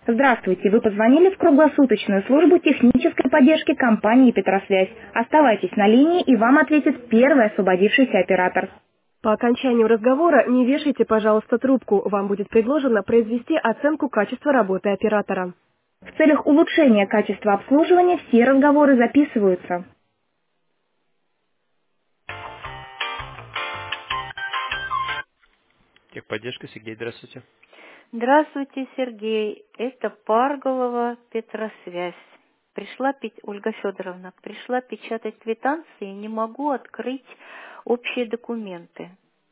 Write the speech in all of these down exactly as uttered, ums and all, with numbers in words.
Здравствуйте, вы позвонили в круглосуточную службу технической поддержки компании «Петросвязь». Оставайтесь на линии, и вам ответит первый освободившийся оператор. По окончанию разговора не вешайте, пожалуйста, трубку. Вам будет предложено произвести оценку качества работы оператора. В целях улучшения качества обслуживания все разговоры записываются. Техподдержка, Сергей, здравствуйте. Здравствуйте, Сергей. Это Парголова, Петросвязь. Пришла, пи- Ольга Федоровна, пришла печатать квитанции, не могу открыть общие документы.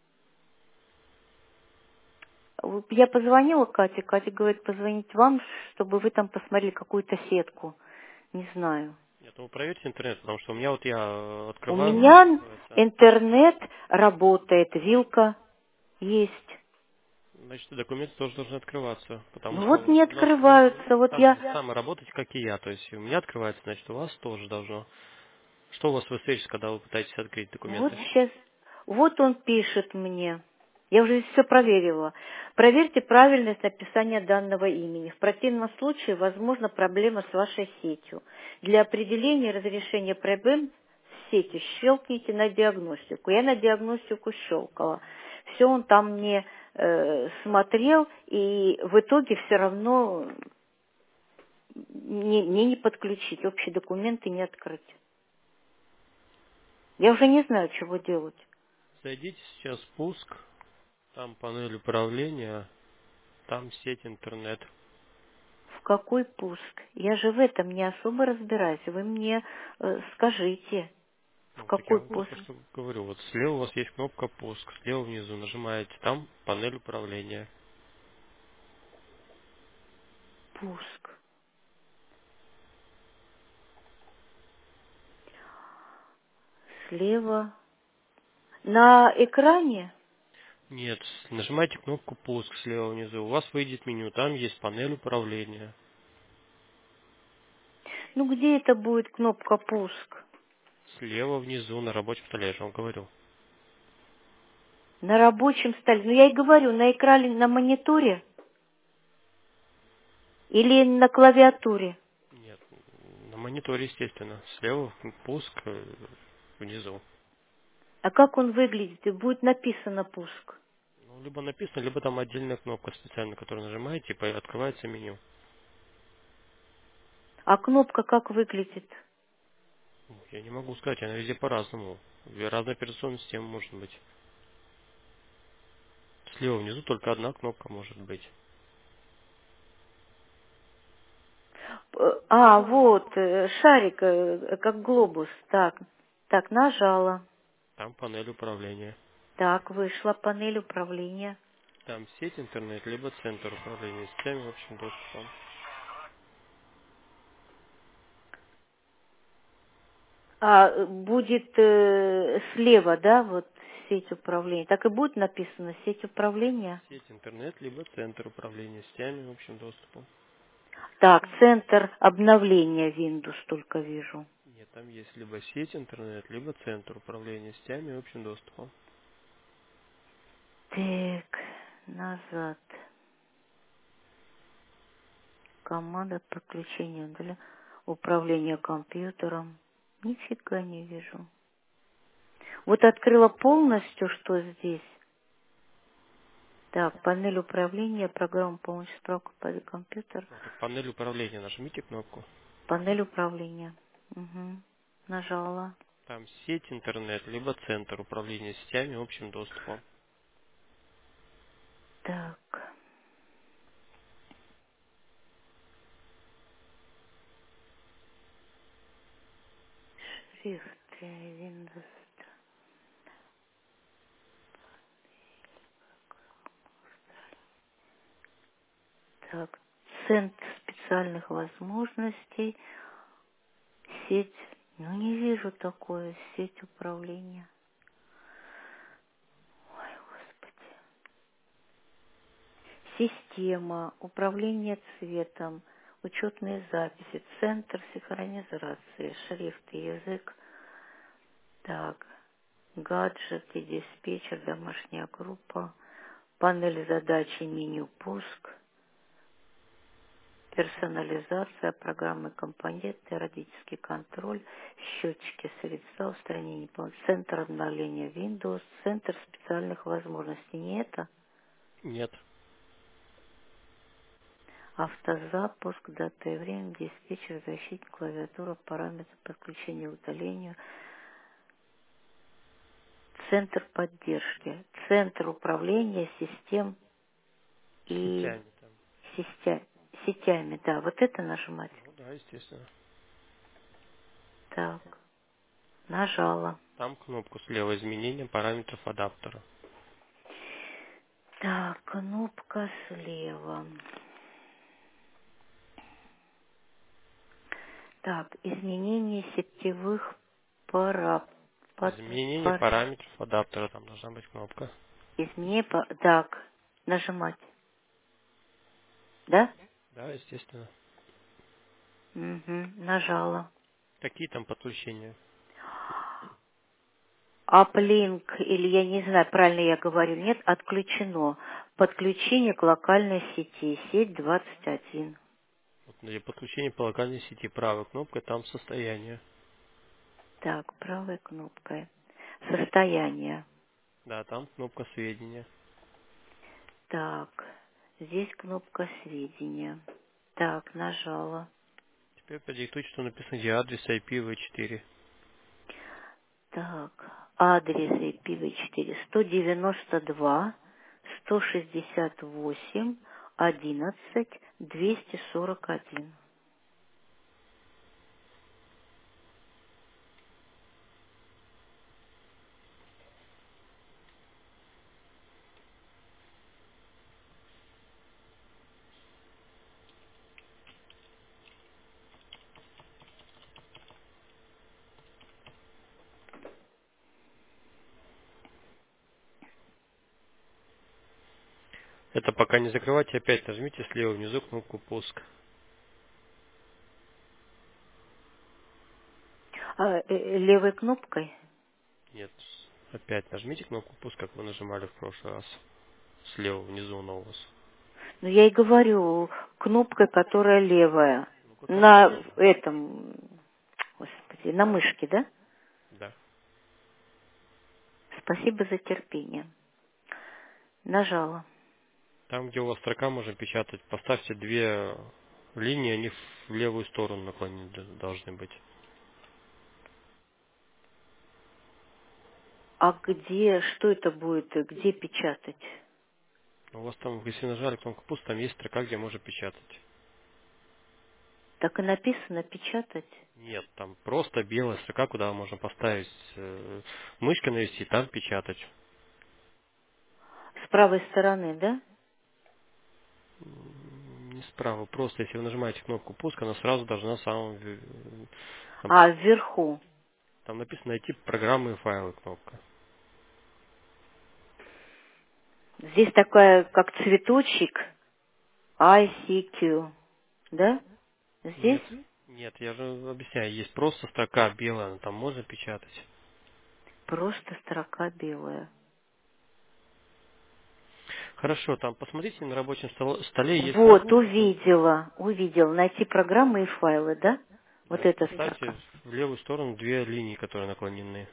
Вот я позвонила Кате, Катя говорит, позвонить вам, чтобы вы там посмотрели какую-то сетку. Не знаю. Нет, ну проверьте интернет, потому что у меня вот я э, У открываю, у меня не меня открывается. интернет работает, вилка есть. Значит, документы тоже должны открываться, потому Ну что вот не у нас вы, вы открываются. Вот так я же самое работаете, как и я. То есть у меня открывается, значит, у вас тоже должно. Что у вас высвечивается, когда вы пытаетесь открыть Вот документы? сейчас, вот он пишет мне. Я уже все проверила. Проверьте правильность написания данного имени. В противном случае возможна проблема с вашей сетью. Для определения разрешения проблем с сетью щелкните на диагностику. Я на диагностику щелкала. Все он там мне э, смотрел, и в итоге все равно мне, мне не подключить, общие документы не открыть. Я уже не знаю, чего делать. Зайдите сейчас в пуск, там панель управления, там сеть интернет. В какой пуск? Я же в этом не особо разбираюсь. Вы мне э, скажите, в Ну, так я какой вам пуск? только что говорю. Вот слева у вас есть кнопка пуск, слева внизу нажимаете, там панель управления. Пуск. Слева. На экране? Нет, нажимайте кнопку «Пуск» слева внизу. У вас выйдет меню, там есть панель управления. Ну где это будет кнопка пуск? Слева внизу на рабочем столе, я же вам говорил. На рабочем столе. Ну я и говорю, на экране, на мониторе или на клавиатуре. Нет, на мониторе, естественно. Слева «Пуск» э, внизу. А как он выглядит? И будет написано пуск. Ну, либо написано, либо там отдельная кнопка специальная, которую нажимаете, и по- открывается меню. А кнопка как выглядит? Ну, я не могу сказать, она везде по-разному. Разная операционная система может быть. Слева внизу только одна кнопка может быть. Э, А, вот, э, шарик, э, как глобус. Так, так, нажала. Там панель управления. Так, вышла панель управления. Там сеть интернет, либо центр управления сетями общим доступом. А э, будет э, слева, да, вот сеть управления. Так и будет написано сеть управления. Сеть интернет, либо центр управления сетями общим доступом. Так, центр обновления Windows только вижу. Нет, там есть либо сеть интернет, либо центр управления сетями общим доступом. Так, назад. Команда подключения для управления компьютером. Нифига не вижу. Вот открыла полностью, что здесь. Так, панель управления, программа полностью справка по компьютер. Ну, так панель управления, нажмите кнопку. Панель управления. Угу. Нажала. Там сеть интернет, либо центр управления сетями общим доступом. Так. Шрифт Windows. Так. Центр специальных возможностей. Сеть. Ну, не вижу такое. Сеть управления. Ой, Господи. Система. Управление цветом. Учетные записи. Центр синхронизации. Шрифт и язык. Так. Гаджеты, диспетчер, домашняя группа. Панель задачи, меню, пуск. персонализация, программы, компоненты, родительский контроль, счетчики средства, устранение, центр обновления Windows, центр специальных возможностей. Не это? Нет. Автозапуск, дата и время, диспетчер, защитник, клавиатура, параметры подключения, удаления, центр поддержки, центр управления систем и Сетями там. сетя- сетями. Да, вот это нажимать. Ну да, естественно. Так, нажала. Там кнопку слева изменения параметров адаптера. Так, кнопка слева. Так, изменение сетевых пара... под- Изменение пар- параметров адаптера. Там должна быть кнопка. Изменение... па- Так, нажимать. Да? Да, естественно. Угу, нажала. Какие там подключения? Аплинк, или я не знаю, правильно я говорю, нет, отключено. Подключение к локальной сети, сеть двадцать один. Вот для подключения по локальной сети правой кнопкой там состояние. Так, правой кнопкой. Состояние. Да, там кнопка сведения. Так, здесь кнопка сведения. Так, нажала. Теперь продиктуйте, что написано, где адрес ай пи ви четыре. Так, адрес ай пи ви четыре сто девяносто два сто шестьдесят восемь одиннадцать двести сорок один. Это пока не закрывайте, опять нажмите слева внизу кнопку пуск. А, э, левой кнопкой? Нет, опять нажмите кнопку пуск, как вы нажимали в прошлый раз. Слева внизу на у вас. Ну, я и говорю, кнопкой, которая левая. Ну, какая На левая? этом, господи, на мышке, да? Да. Спасибо за терпение. Нажала. Там, где у вас строка можно печатать, поставьте две линии, они в левую сторону наклонены должны быть. А где, что это будет, где печатать? У вас там, если нажали кнопку пуск, там есть строка, где можно печатать. Так и написано печатать. Нет, там просто белая строка, куда можно поставить э, мышкой навести, там печатать. С правой стороны, да? М, Не справа, просто если вы нажимаете кнопку пуск, она сразу должна самым... ве- Там, А, вверху. там написано найти программы и файлы кнопка. Здесь такая, как цветочек, ай си кью, да? Здесь Нет, нет, я же объясняю, есть просто строка белая, там можно печатать. просто строка белая. Хорошо, там посмотрите на рабочем стол- столе есть Вот, кнопка. увидела, увидела. Найти программы и файлы, да? Вот Да, эта поставьте строка. в левую сторону две линии, которые наклонены.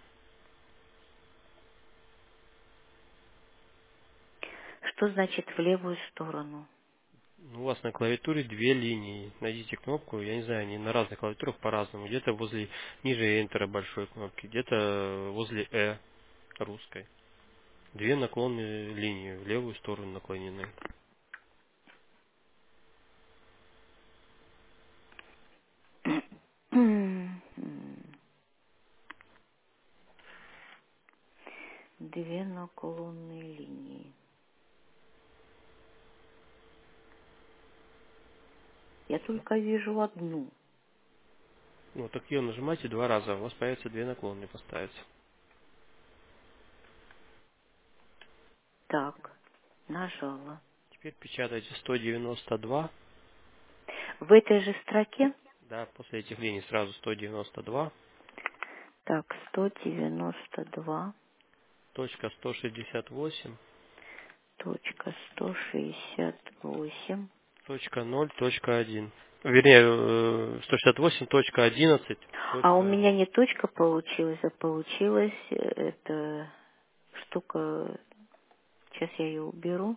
Что значит в левую сторону? У вас на клавиатуре две линии. Найдите кнопку, я не знаю, они на разных клавиатурах по-разному. Где-то возле ниже Enter большой кнопки, где-то возле E русской. Две наклонные линии в левую сторону наклонены. Две наклонные линии. Я только вижу одну. Ну, так ее нажимайте два раза, у вас появятся две наклонные поставятся. Так, нажала. Теперь печатайте сто девяносто два. В этой же строке, Да, после этих линий сразу сто девяносто два. так, сто девяносто два Точка сто шестьдесят восемь. точка сто шестьдесят восемь точка ноль точка один. Вернее, сто шестьдесят восемь точка одиннадцать. А у меня не точка получилась, а получилась э, эта штука. Сейчас я ее уберу.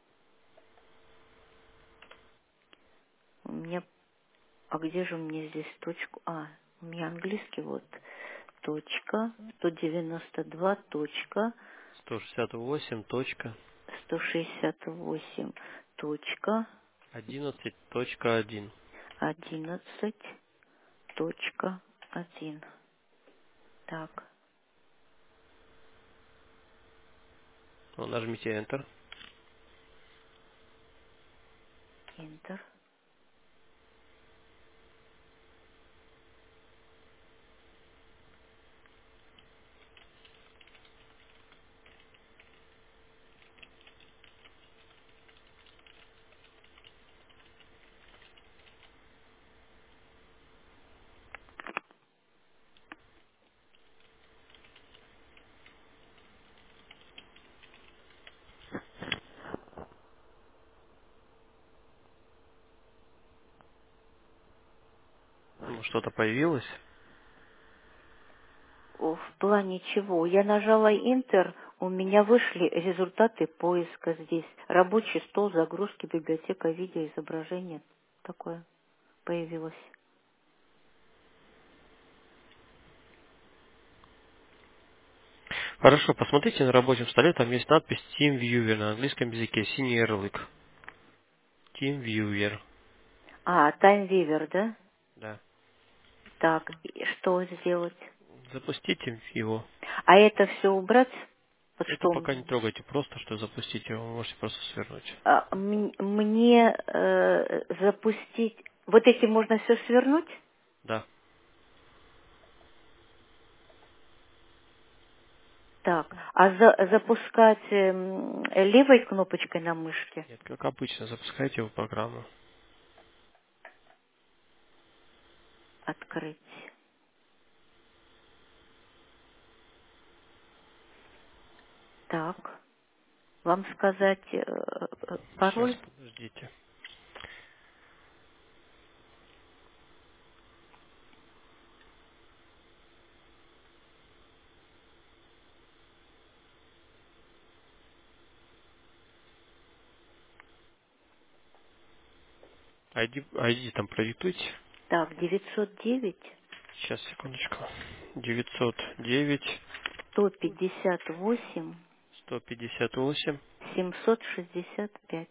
У меня... А где же у меня здесь точку? А, у меня английский вот. Точка. сто девяносто два точка. сто шестьдесят восемь точка сто шестьдесят восемь точка. одиннадцать точка один. одиннадцать точка один. Так. Ну, нажмите Enter. Enter. Ну, что-то появилось. О, в плане чего? Я нажала Enter, у меня вышли результаты поиска здесь. Рабочий стол, загрузки, библиотека, видео, изображение. Такое появилось. Хорошо, посмотрите на рабочем столе, там есть надпись TeamViewer на английском языке, синий ярлык. TeamViewer. А, TimeViewer, да? Да. Так, и что сделать? Запустите его. А это все убрать? Вот Это что пока не мне? трогайте, просто что запустить его, вы можете просто свернуть. А, м- мне э, запустить... Вот эти можно все свернуть? Да. Так, а за- запускать эм, левой кнопочкой на мышке? Нет, как обычно, запускайте его в программу. Открыть. Так, вам сказать э, э, Сейчас, пароль? подождите. ай ди, ай ди там продиктуйте. Так, девятьсот девять Сейчас, секундочку. девятьсот девять сто пятьдесят восемь сто пятьдесят восемь. семьсот шестьдесят пять.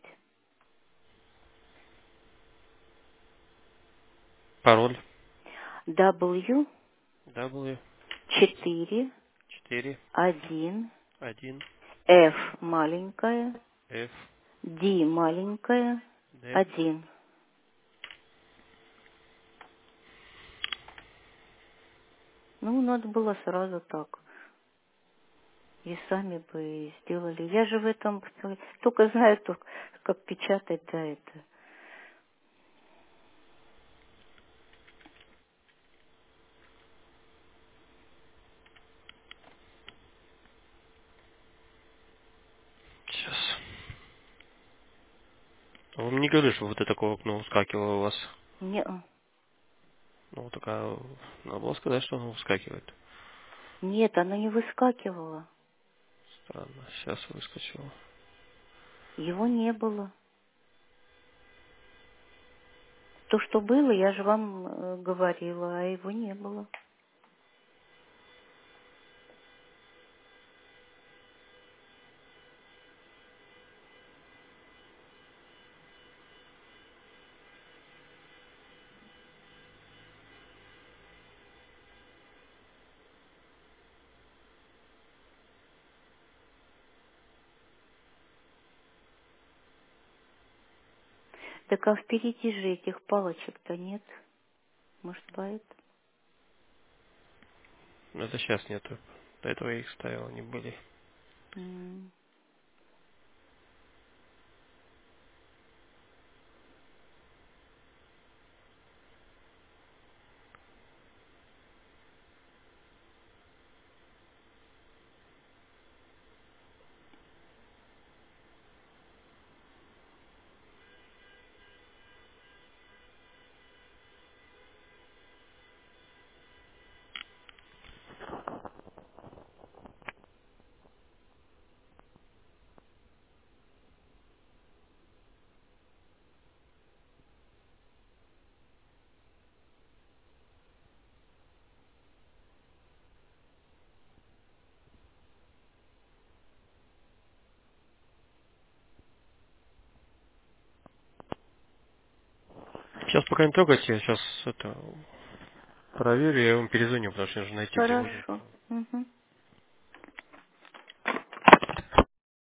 Пароль. W W четыре четыре один один F маленькая F D маленькая D один. Ну, надо было сразу так. И сами бы сделали. Я же в этом только знаю, только как печатать, да, это. Сейчас. Вам не говорю, что вот это такое окно выскакивало у вас. Не, Ну, вот такая... Надо было сказать, что оно выскакивает. нет, оно не выскакивало. Странно. Сейчас выскочило. Его не было. То, что было, я же вам э, говорила, а его не было. Так а впереди же этих палочек-то нет. Может, поэтому? Но это сейчас нету. До этого я их ставил, они были. М. Сейчас пока не трогайте, я сейчас это проверю, я вам перезвоню, потому что нужно найти. Хорошо. Угу.